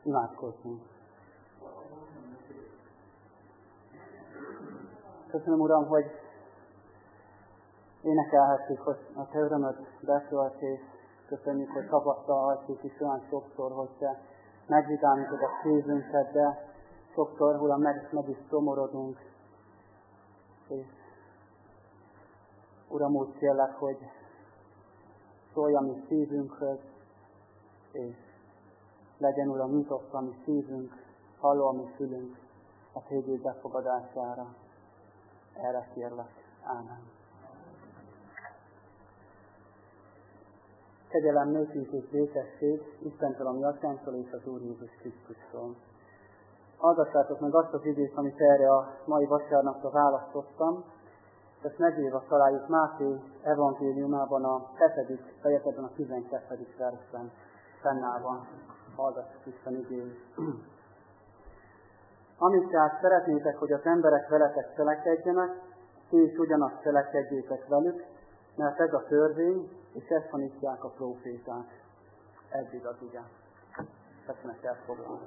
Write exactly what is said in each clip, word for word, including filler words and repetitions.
Imádkozzunk. Köszönöm, Uram, hogy énekelhettük, hogy a Te örömöd betölt, és köszönjük, hogy tapasztalhatjuk is olyan sokszor, hogy Te megvidámítod a szívünket, de sokszor, Uram, meg, meg is szomorodunk. És Uram, úgy kérlek, hogy szólj a mi szívünkhöz, és legyen, Uram, nyitott a mi szívünk, halló a mi fülünk a Téged befogadására. Erre kérlek. Ámen. Kegyelem nékünk és békesség Istentől, a mi atyánktól és az Úr Jézus Krisztustól. Hallgassátok meg azt az igét, amit erre a mai vasárnapra választottam. Ezt megírva találjuk Máté evangéliumában a hetedik fejezetben, a tizenkettedik versben fennállva. Hallgassuk Isten igényt. Amit tehát szeretnétek, hogy az emberek veletek cselekedjenek, ti is ugyanazt cselekedjétek velük, mert ez a törvény, és ezt tanítják a próféták. Eddig az ige. Köszönöm, elfoglalni.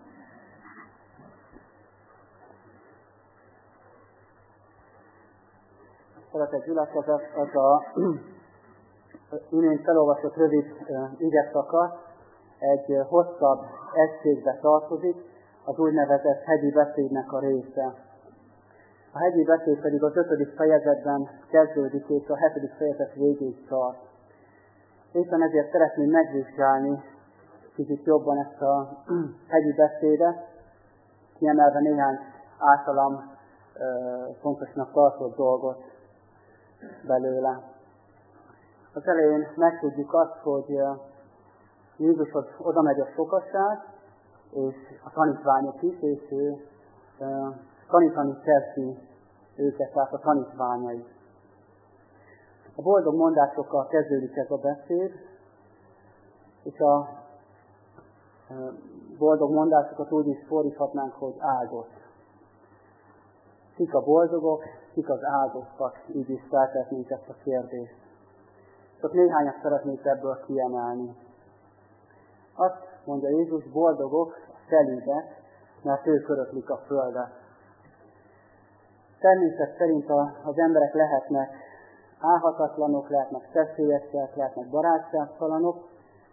Szeretett gyülekezet, ez a imént felolvasott rövid igeszakasz egy hosszabb egységbe tartozik, az úgynevezett hegyi beszédnek a része. A hegyi beszéd pedig az ötödik fejezetben kezdődik, és a hetedik fejezet végéig tart. Éppen ezért szeretném megvizsgálni kicsit jobban ezt a hegyi beszédet, kiemelve néhány általam e, fontosnak tartott dolgot belőle. Az elején megtudjuk azt, hogy Jézus oda megy a sokaság, és a tanítványok is, és ő e, tanítani kezdi őket, tehát a tanítványai. A boldog mondásokkal kezdődik ez a beszéd, és a e, boldog mondásokat úgy is fordíthatnánk, hogy áldott. Kik a boldogok, kik az áldottak, így is feltehetnénk ezt a kérdést. Csak néhányat szeretnék ebből kiemelni. Azt mondja Jézus, boldogok a szelídek, mert ők öröklik a földet. Természet szerint az emberek lehetnek álhatatlanok, lehetnek szeszélyesek, lehetnek barátságtalanok,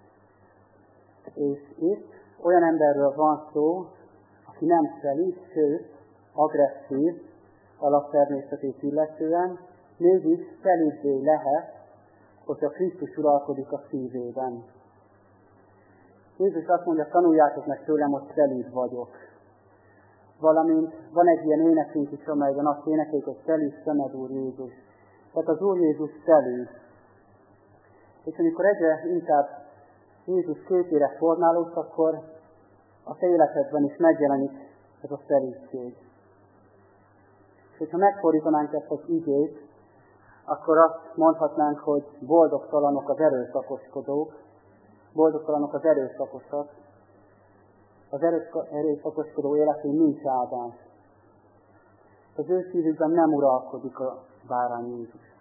és itt olyan emberről van szó, aki nem szelíd, sőt, agresszív alaptermészetét illetően, mégis szelíddé lehet, hogyha Krisztus uralkodik a szívében. Jézus azt mondja, tanuljátok meg tőlem, hogy szelíd vagyok. Valamint van egy ilyen énekünk is, amelyben azt énekeljük, hogy szelíd szemed, Úr Jézus. Tehát az Úr Jézus szelíd. És amikor egyre inkább Jézus képére formálódsz, akkor a te életedben is megjelenik ez a szelídség. És hogyha megfordítanánk ezt az igét, akkor azt mondhatnánk, hogy boldogtalanok az erőszakoskodók, boldogtalanok az erőszakosak, az erőszakoskodó életén nincs áldás. Az ő szívükben nem uralkodik a bárány Jézus.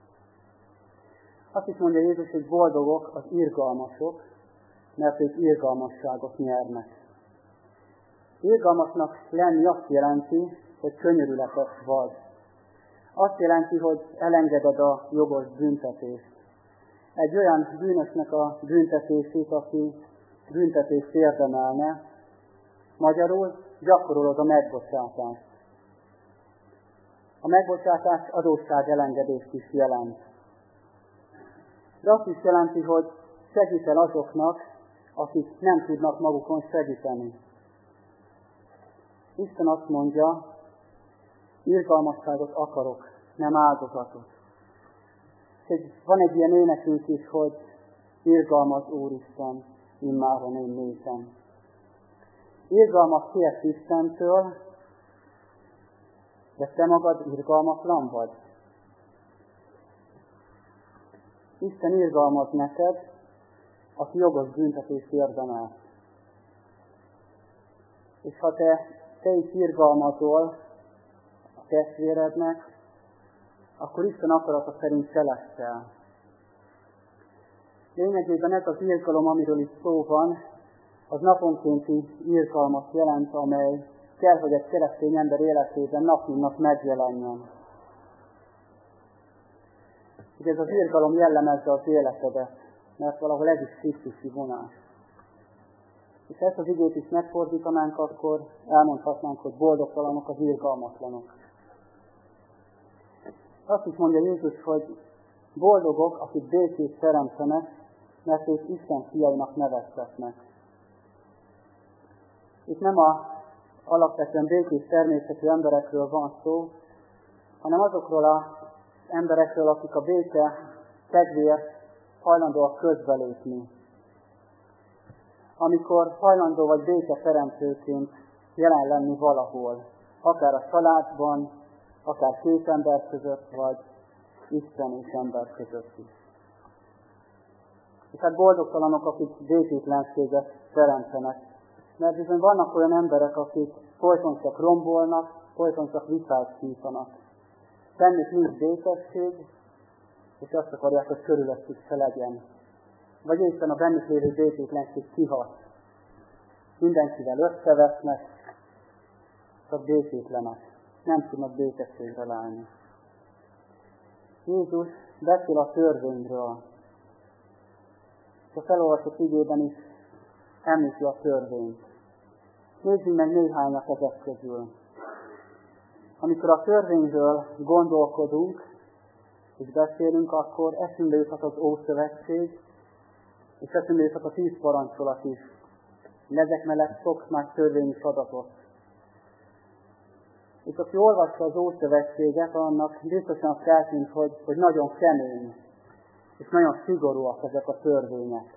Azt is mondja Jézus, hogy boldogok az irgalmasok, mert ők irgalmasságot nyernek. Irgalmasnak lenni azt jelenti, hogy könyörületes vagy. Azt jelenti, hogy elengeded a jogos büntetést. Egy olyan bűnösnek a büntetését, aki büntetést érdemelne, magyarul gyakorolod a megbocsátást. A megbocsátás adósság elengedést is jelent. De azt is jelenti, hogy segítel azoknak, akik nem tudnak magukon segíteni. Isten azt mondja, irgalmasságot akarok, nem áldozatot. Van egy ilyen énekünk is, hogy irgalmas Úristen, immáron én nézem. Irgalmat kérsz Istentől, de te magad irgalmatlan vagy. Isten irgalmaz neked, aki jogos büntetést érdemel. És ha te, te is irgalmazol a testvérednek, akkor Isten akarata szerint cselekszel. Lényegében ez az irgalom, amiről itt szó van, az naponkénti irgalmat jelent, amely kell, hogy egy keresztény ember életében nap mint nap megjelenjen. Ugye ez az irgalom jellemezze az életedet, mert valahol ez is Krisztusi vonás. És ezt az igét is megfordítanánk, akkor elmondhatnánk, hogy boldogtalanok az irgalmatlanok. Azt is mondja Jézus, hogy boldogok, akik békét teremtenek, mert ők Isten fiainak neveztetnek. Itt nem a alapvetően békés természetű emberekről van szó, hanem azokról az emberekről, akik a béke kedvéért hajlandóak közbelépni. Amikor hajlandó vagy béketeremtőként jelen lenni valahol, akár a családban, akár két ember között, vagy Isten és ember között is. És hát boldogtalanok, akik békétlenséget teremtenek. Mert bizony vannak olyan emberek, akik folyton csak rombolnak, folyton csak vitát szítanak. Bennük nincs békesség, és azt akarják, hogy körülöttük se legyen. Vagy éppen a bennük lévő békétlenség kihat. Mindenkivel összevesznek, csak békétlenek. Nem tudnak békességre állni. Jézus beszél a törvényről. És a felolvasott igében is említi a törvényt. Nézzünk meg néhányat ezek közül. Amikor a törvényről gondolkodunk, és beszélünk, akkor eszünkbe juthat az Ószövetség, és eszünkbe juthat a tíz parancsolat is. Ezek mellett sok más törvény is adatot. És aki olvassa az Ószövetséget, annak biztosan azt eltűnt, hogy, hogy nagyon kemény, és nagyon szigorúak ezek a törvények.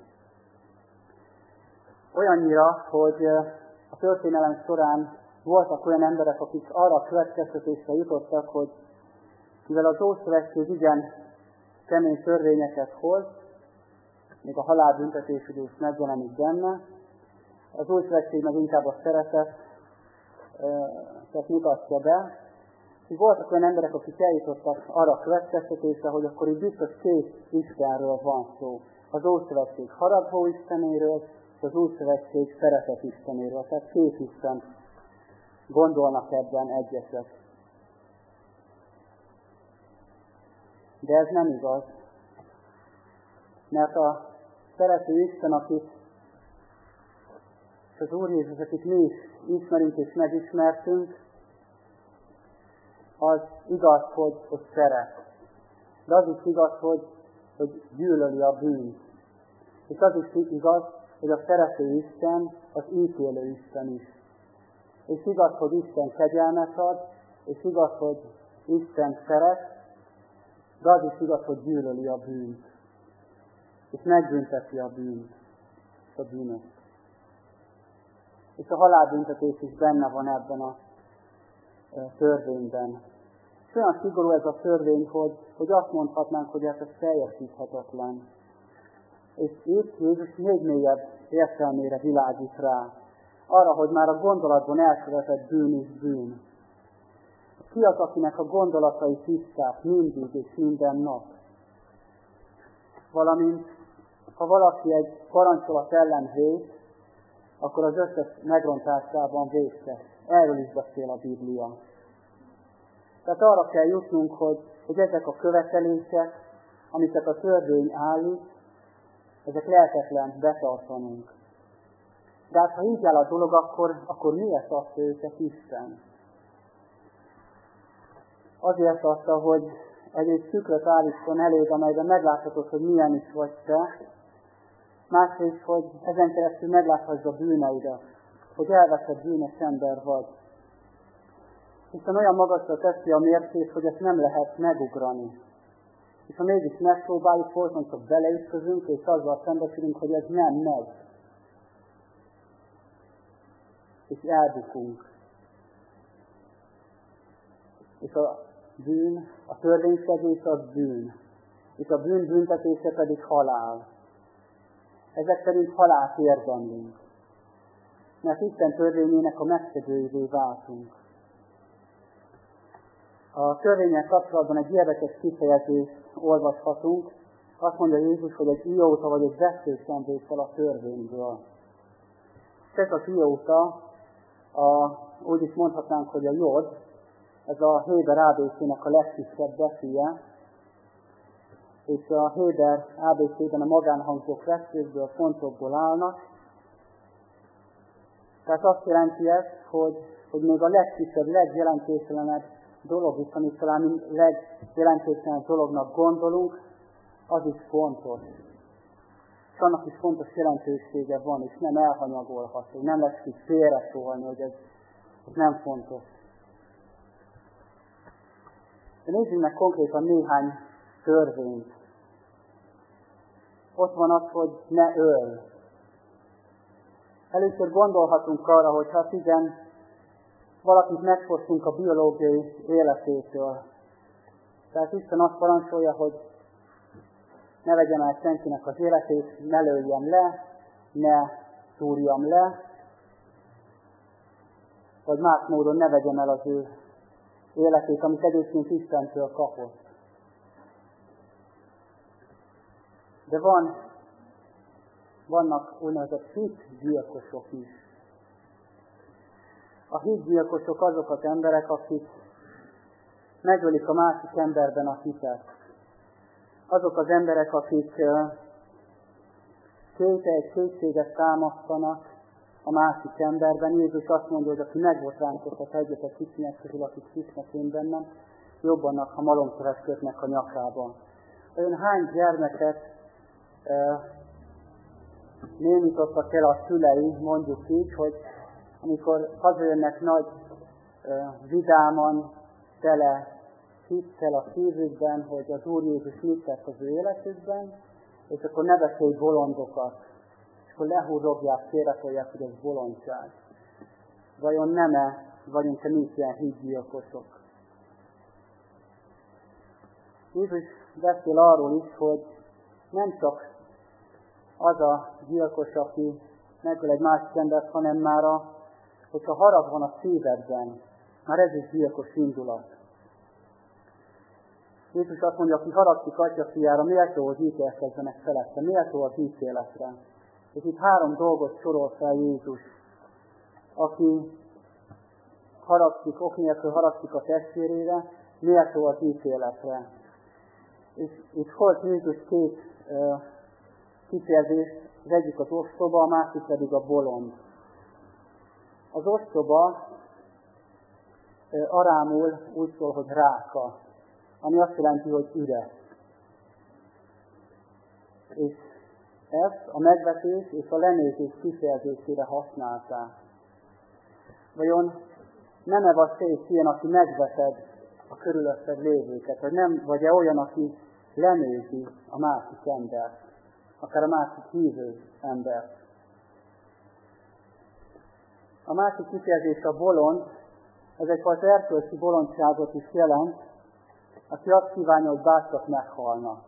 Olyannyira, hogy a történelem során voltak olyan emberek, akik arra a következtetésre jutottak, hogy mivel az Ószövetség igen kemény törvényeket hoz, még a halálbüntetés is megjelenik benne, az Ószövetség meg inkább a szeretet, tehát mutatja be. És voltak olyan emberek, akik eljutottak arra a következtetésre, hogy akkor itt biztos két Istenről van szó. Az Ószövetség haragvó Istenéről, és az Ószövetség szeretet Istenéről. Tehát két Isten gondolnak ebben egyesek. De ez nem igaz. Mert a szerető Isten, akit és az Úr Jézus, akit mi is ismerünk és megismertünk, az igaz, hogy, hogy szeret. De az is igaz, hogy, hogy gyűlöli a bűnt. És az is igaz, hogy a szerető Isten az ítélő Isten is. És igaz, hogy Isten kegyelmet ad, és igaz, hogy Isten szeret, de az is igaz, hogy gyűlöli a bűnt. És megbünteti a bűnt, a bűnöt. És a halálbüntetés is benne van ebben a törvényben. És olyan szigorú ez a törvény, hogy, hogy azt mondhatnánk, hogy ez teljesíthetetlen. És itt Jézus még mélyebb értelmére világít rá. Arra, hogy már a gondolatban elkövetett bűn is bűn. Ki az, akinek a gondolatai tiszták mindig és minden nap? Valamint, ha valaki egy parancsolat ellen vét, akkor az összes megrontásában vészes. Erről is beszél a Biblia. Tehát arra kell jutnunk, hogy, hogy ezek a követelések, amiket a törvény állít, ezek lehetetlen betartanunk. De hát, ha így áll a dolog, akkor, akkor miért adta őket Isten? Azért adta, hogy egy tükröt állítson elég, amelyben megláthatod, hogy milyen is vagy te. Másrészt, hogy ezen keresztül megláthassd a bűneidet, hogy elveszett bűnös ember vagy. Hiszen olyan magasra teszi a mércét, hogy ezt nem lehet megugrani. És ha mégis megpróbáljuk, folyton csak beleütközünk, és azzal szembesülünk, hogy ez nem megy. És elbukunk. És a bűn, a törvényszegés az bűn. És a bűn büntetése pedig halál. Ezek szerint halált érdemlünk. Mert Isten törvényének a megszegőivé váltunk. A törvényel kapcsolatban egy érdekes kifejezést olvashatunk. Azt mondja Jézus, hogy egy ióta vagy egy veszőszenvéssel a törvényből. ez a fióta, a, úgy is mondhatnánk, hogy a jod, ez a Héber á bé cének a legkisebb betűje, és a Héber á bé cében a magánhangzók veszőkből, fontokból állnak. Tehát azt jelenti ez, hogy, hogy még a legkisebb, legjelentéktelenebb dolog is, amit talán legjelentéktelenebb dolognak gondolunk, az is fontos. És annak is fontos jelentősége van, és nem elhanyagolható, nem lesz így félreszólni, hogy ez, ez nem fontos. De nézzünk meg konkrétan néhány törvényt. Ott van az, hogy ne ölj. Először gondolhatunk arra, hogy hát igen, valakit megfosztunk a biológiai életétől. Tehát Isten azt parancsolja, hogy ne vegyem el senkinek az életét, ne lőjem le, ne szúrjam le, vagy más módon ne vegyem el az ő életét, amit egyébként Istentől kapott. De van, vannak úgynevezett hitgyilkosok is. A hitgyilkosok azok az emberek, akik megölik a másik emberben a hitet. Azok az emberek, akik kételyt, kétséget támasztanak a másik emberben. Jézus azt mondja, hogy aki megbotránkoztat egyet a kicsinyek közül, akik hisznek én bennem, jobb annak, ha malomkövet kötnek a nyakába. Ön hány gyermeket e, némítottak el a szülei, mondjuk így, hogy amikor hazajönnek nagy e, vidáman, tele hittel a szívükben, hogy az Úr Jézus mit tett az ő életükben, és akkor ne beszélj bolondokat, és akkor lehúrogják, félretolják, hogy ez bolondság. Vajon nem-e vagyunk-e mi ilyen hitgyilkosok? Jézus beszél arról is, hogy nem csak az a gyilkos, aki megöl egy másik embert, hanem már a, hogyha harag van a szívedben, már ez is gyilkos indulat. Jézus azt mondja, aki haragszik atya fiára, méltó, hogy ítélkezzenek felette, méltó az ítéletre. És itt három dolgot sorol fel Jézus. Aki haragszik, ok nélkül haragszik a testvérére, méltó az ítéletre. És itt volt Jézus két uh, kifejezést, az egyik az ostoba, a másik pedig a bolond. Az ostoba uh, arámul úgy szól, hogy ráka, ami azt jelenti, hogy üres. És ezt a megvetés és a lenézés kifejezésére használták. Vajon nem-e vagy te is ilyen, aki megveted a körülötted lévőket, vagy nem vagy-e olyan, aki lenézi a másik embert, akár a másik hívő embert. A másik kifejezés a bolond, ez egyfajta erkölcsi bolondságot is jelent, aki azt kívánja, hogy bárcsak meghalna.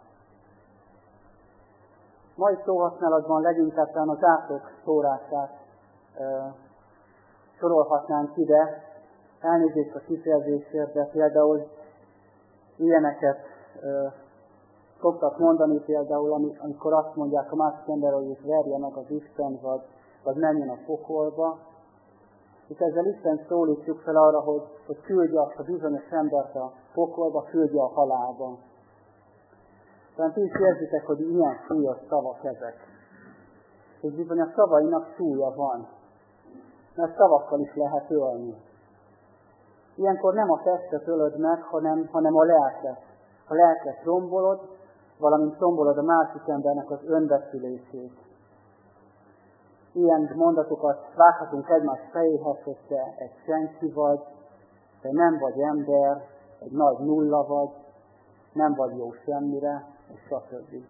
Mai szóhasználatban leginkább az átok szórását e, sorolhatnánk ide, elnézést a kifejezésért, de például ilyeneket e, szoktak mondani, például amikor azt mondják a másik ember, hogy itt verje meg az Isten, vagy, vagy menjen a pokolba, és ezzel Isten szólítjuk fel arra, hogy, hogy küldje azt a bizonyos embert a pokolba, küldje a halálba. Tehát ti is érzitek, hogy ilyen súlyos szavak ezek. És bizony a szavainak súlya van. Mert szavakkal is lehet ölni. Ilyenkor nem a testet ölöd meg, hanem, hanem a lelket. A lelket rombolod, valamint rombolod a másik embernek az önbecsülését. Ilyen mondatokat vághatunk egymás fejéhez, hogy te egy senki vagy, te nem vagy ember, egy nagy nulla vagy, nem vagy jó semmire, és stb.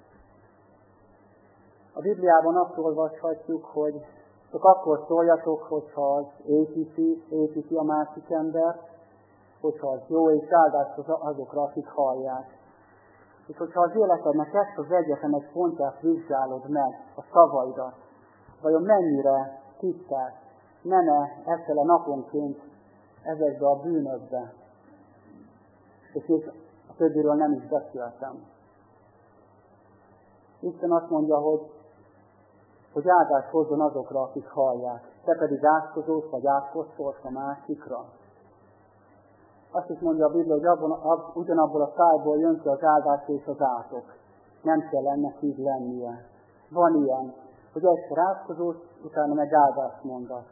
A Bibliában azt olvashatjuk, hogy csak akkor szóljatok, hogyha az építi, építi a másik ember, hogyha az jó, és áldás azokra, akik hallják. És hogyha az életednek ezt az egyetlen egy pontját vizsgálod meg, a szavaidat, vajon mennyire tisztelt, nem-e ezzel a naponként ezekbe a bűnökbe? És még a többiről nem is beszéltem. Isten azt mondja, hogy hogy áldást hozzon azokra, akik hallják. Te pedig átkozolsz, vagy átkoszolsz a másikra. Azt is mondja a Biblia, hogy abban, ab, ugyanabból a szájból jön ki az áldás és az átok. Nem kell ennek így lennie. Van ilyen, hogy egyszer átkozolsz, utána meg áldást mondasz.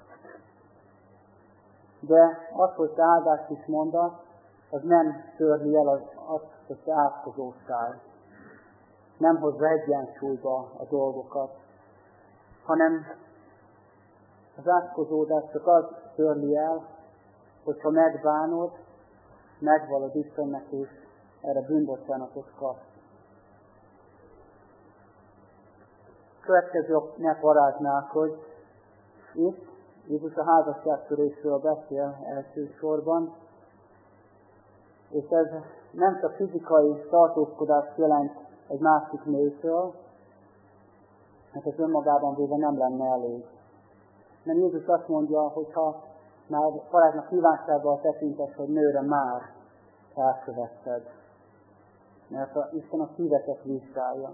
De az, hogy te áldást is mondasz, az nem törli el az, azt, hogy te átkozóztál. Nem hozza egyensúlyba a dolgokat, hanem az átkozódás csak az törli el, hogyha megbánod, megvalod Istennek, és erre bűnbocsánatot kapsz. Következőnek varáznák, hogy itt Jézus a házasságtörésről beszél elsősorban, és ez nem csak fizikai tartózkodást jelent egy másik nőtől, mert ez önmagában véve nem lenne elég. Nem Jézus azt mondja, hogy ha már parázsnak kívánsággal tekintesz, hogy nőre már elkövetted. Mert a, Isten a szíveket vizsgálja.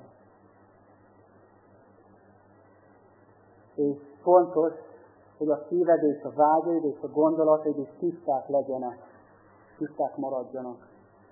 És fontos, hogy a szíved és a vágyaid és a gondolataid is tiszták legyenek, tiszták maradjanak.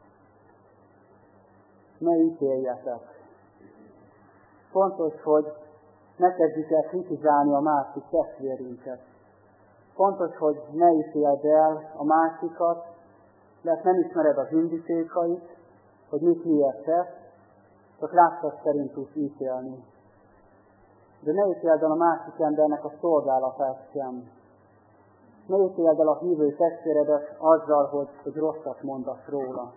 Ne ítéljetek. Fontos, hogy ne kezdjük el kritizálni a másik testvérünket. Fontos, hogy ne ítéld el a másikat, mert nem ismered az indítékait, hogy mit miért tesz, csak látszat szerint tudsz ítélni. De ne ítéld el a másik embernek a szolgálatát sem. Ne ítéld el a hívő testvéredet azzal, hogy, hogy rosszat mondasz róla.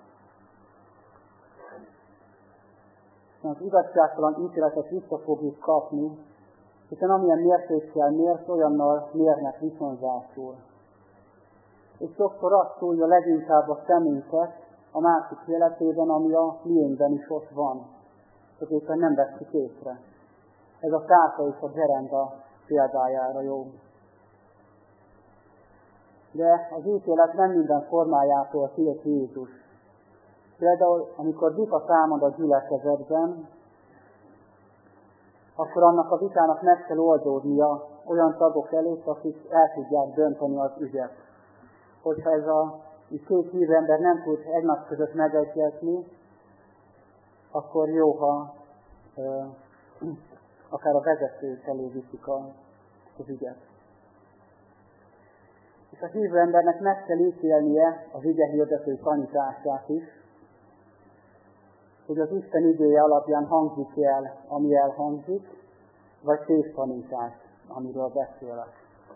Az igazságtalan ítéletet vissza fogjuk kapni, hiszen amilyen mértékkel mérsz, olyannal mérnek viszonzásul. És sokszor azt szólja leginkább a szemünket a másik életében, ami a miénkben is ott van. Csak éppen nem vesszük észre. Ez a káta és a gerenda példájára jó. De az ítélet nem minden formájától tilt Jézus. Például, amikor vita támad a gyülekezetben, akkor annak a vitának meg kell oldódnia olyan tagok előtt, akik el tudják dönteni az ügyet. Hogyha ez a két hívő ember nem tud egymás között megegyezni, akkor jó, ha e, akár a vezetők elé viszik a, az ügyet. És a hívő embernek meg kell ítélnie az ige hirdető tanítását is, hogy az Isten igéje alapján hangzik el, ami elhangzik, vagy tévtanítás, amiről beszélek.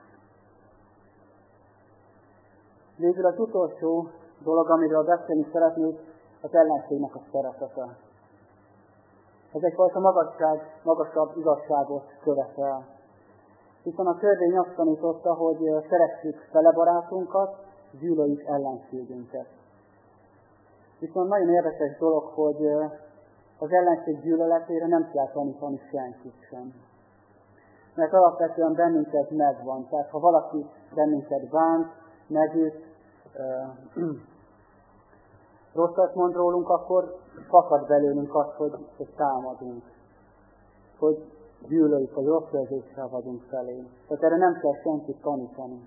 Végül az utolsó dolog, amiről beszélni szeretnék, az ellenségnek a szeretete. Ez egyfajta magasság, magasabb igazságot követel. Hiszen a törvény azt tanította, hogy szeressük fele barátunkat, gyűlöljük ellenségünket. Viszont nagyon érdekes dolog, hogy az ellenség gyűlöletére nem kell tanítani senkit sem. Mert alapvetően bennünk ez megvan. Tehát ha valaki bennünket bánt, megüt, rosszat mond rólunk, akkor fakad belőlünk az, hogy, hogy támadunk. Hogy gyűlöljük, hogy rossz érzéssel vagyunk felé. Tehát erre nem kell senkit tanítani.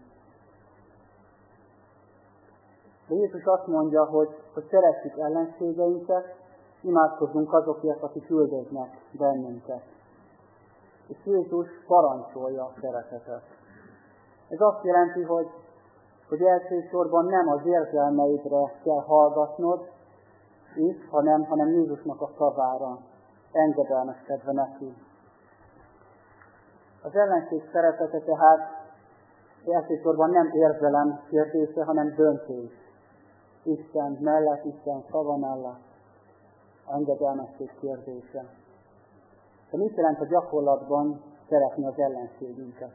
De Jézus azt mondja, hogy, hogy szeressük ellenségeinket, imádkozzunk azokért, akik üldöznek bennünket. És Jézus parancsolja a szeretetet. Ez azt jelenti, hogy, hogy elsősorban nem az érzelmeidre kell hallgatnod itt, hanem, hanem Jézusnak a szavára, engedelmeskedve neki. Az ellenség szeretete tehát elsősorban nem érzelem kérdése, hanem döntés. Isten mellett, Isten szava mellett, engedelmesség kérdése. De mit jelent a gyakorlatban szeretni az ellenségünket?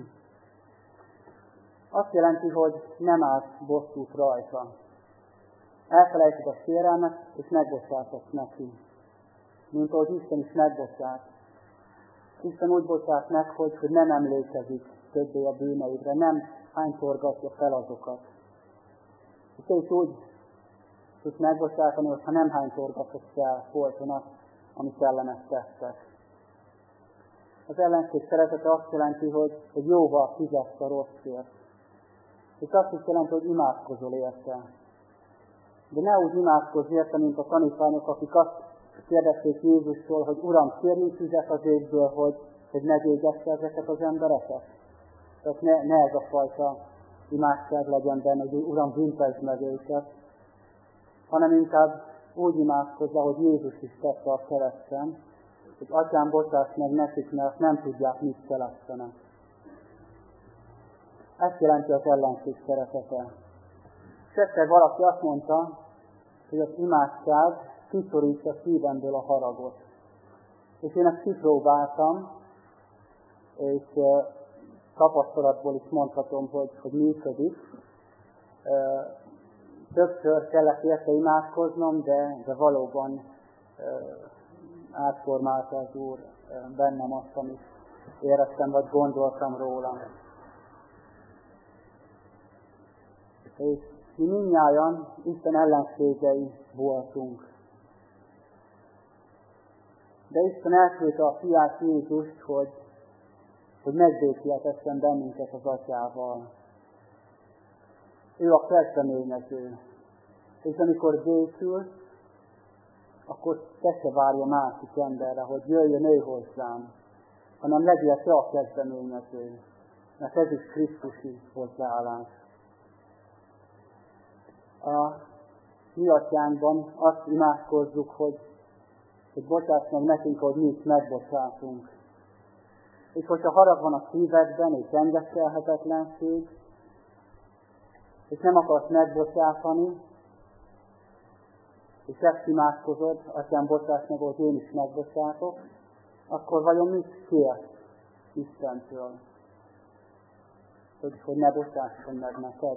Azt jelenti, hogy nem állsz bosszút rajta. Elfelejted a sérelmet, és megbocsátasz neki. Mint ahogy Isten is megbocsát. Isten úgy bocsát meg, hogy, hogy nem emlékezik többé a bűneidre, nem hánytorgatja fel azokat. És te is úgy tudsz megbocsátani, hogyha nem hánytorgatod fel folyton azt, amit ellenet tettek. Az ellenség szeretete azt jelenti, hogy, hogy jóval fizetsz a rosszért. És azt is jelenti, hogy imádkozol érte. De ne úgy imádkozz érte, mint a tanítványok, akik azt kérdezték Jézustól, hogy Uram, kérjünk tüzet az égből, hogy, hogy ne végezze ezeket az embereket. Tehát ne, ne ez a fajta imádság legyen benne, hogy Uram, büntetd meg őket, hanem inkább úgy imádkozza, hogy Jézus is tette a kereszten, hogy Atyám, bocsáss meg nekik, mert nem tudják, mit cselekszenek. Ezt jelenti az ellenség szeretete. És egyszer valaki azt mondta, hogy az imádság kiszorítja szívemből a haragot. És én ezt kipróbáltam, és tapasztalatból is mondhatom, hogy, hogy működik. Többször kellett érte imádkoznom, de, de valóban átformálta az Úr bennem azt, amit éreztem, vagy gondoltam róla. És mi mindnyájan Isten ellenségei voltunk. De Isten elküldte a fiát Jézust, hogy, hogy megbékéltessen bennünket az Atyával. Ő a kezdeményező. És amikor békül, akkor te se várja másik emberre, hogy jöjjön ő hozzám, hanem legyél te a kezdeményező. Mert ez is Krisztusi hozzáállás. A mi atyánkban azt imádkozzuk, hogy, hogy bocsáss meg nekünk, hogy mi is megbocsátunk. És hogyha harag van a szívedben, és engedtelhetetlenség, és nem akarsz megbocsátani, és ezt imádkozod, Atyám, bocsáss meg, hogy én is megbocsátok, akkor vajon mit kérsz Istentől? Hogy, hogy ne bocsásson meg neked?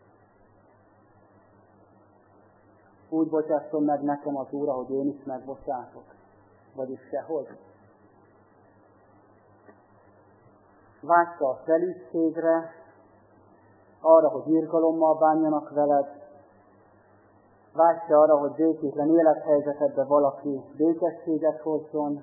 Úgy bocsásson meg nekem az Úr, hogy én is megbocsátok? Vagyis sehogy? Vágysz a felügységre, arra, hogy irgalommal bánjanak veled, vágysz arra, hogy békétlen élethelyzetedben valaki békességet hozzon,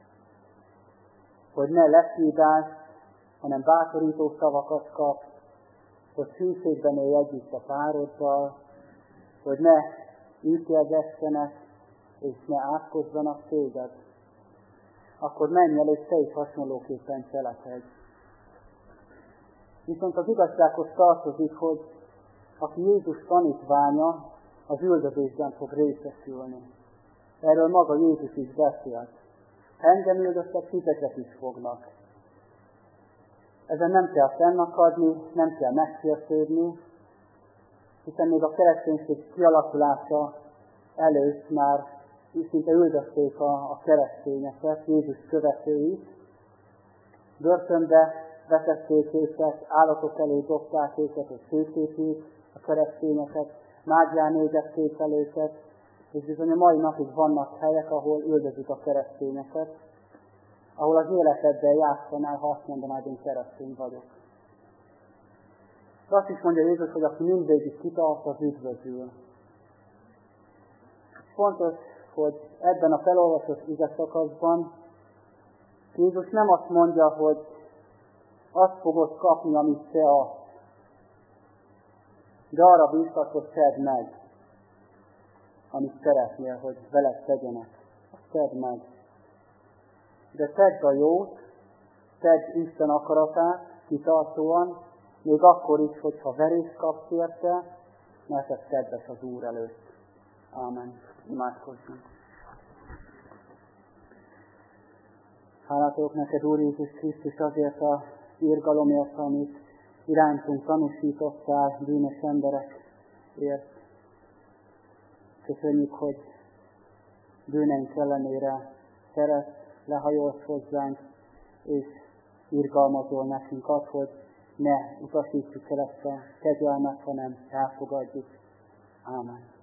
hogy ne leszídást, hanem bátorító szavakat kap, hogy szűségben élj együtt a pároddal, hogy ne ítélgessenek, és ne átkozzanak téged, akkor menj el, és te is hasonlóképpen cselekedj. Viszont az igazsághoz tartozik, hogy aki Jézus tanítványa, az üldözésben fog részesülni. Erről maga Jézus is beszélt. Ha engem üldöztek, titeket is fognak. Ezen nem kell fennakadni, nem kell megsértődni, hiszen még a kereszténység kialakulása előtt már szinte üldözték a, a keresztényeket, Jézus követőit. Börtönbe vetették őket, állatok elé dobták őket, hogy szétépjék a keresztényeket, mágyán égették el őket, és bizony a mai napig vannak helyek, ahol üldözik a keresztényeket, ahol az életeddel játszanál, ha azt mondanád, hogy én keresztény vagyok. De azt is mondja Jézus, hogy aki mindvégig kitart, az üdvözül. Fontos, hogy ebben a felolvasott igeszakaszban Jézus nem azt mondja, hogy azt fogod kapni, amit te adsz, de arra bíztat, hogy tedd meg, amit szeretnél, hogy veled tegyenek. Azt tedd meg. De tedd a jót, tedd Isten akaratát kitartóan, még akkor is, hogyha verést kapsz érte, mert ez kedves az Úr előtt. Ámen. Imádkozzunk. Hálátok neked, Úr Jézus Krisztus, azért a irgalomért, amit irántunk tanúsítottál bűnös emberekért. Köszönjük, hogy bűneink ellenére szeretsz, lehajolsz hozzánk, és irgalmazol nekünk azt, hogy ne utasítsuk el ezt a kegyelmet, hanem elfogadjuk. Ámen.